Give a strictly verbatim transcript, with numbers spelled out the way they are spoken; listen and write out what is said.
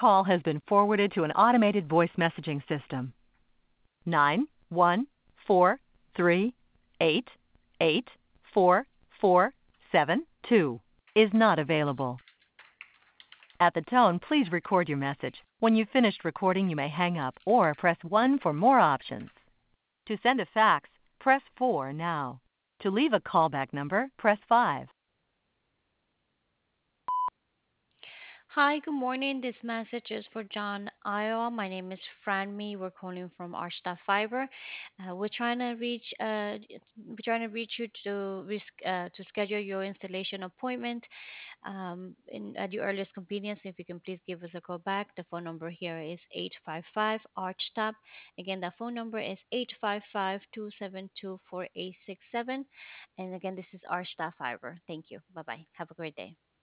call has been forwarded to an automated voice messaging system. Nine one four three eight eight four four seven two is not available. At the tone, please record your message. When you've finished recording, you may hang up or press one for more options. To send a fax, press four now. To leave a callback number, press five. Hi, good morning. This message is for John, Iowa. My name is Franmi. We're calling from Arsta Fiber. Uh, we're trying to reach uh, we're trying to reach you to risk, uh, to schedule your installation appointment um, in at your earliest convenience. If you can please give us a call back. The phone number here is eight five five ARCHTAP. Again, the phone number is eight five five, two seven two, four eight six seven. And again, this is Arsta Fiber. Thank you. Bye bye. Have a great day.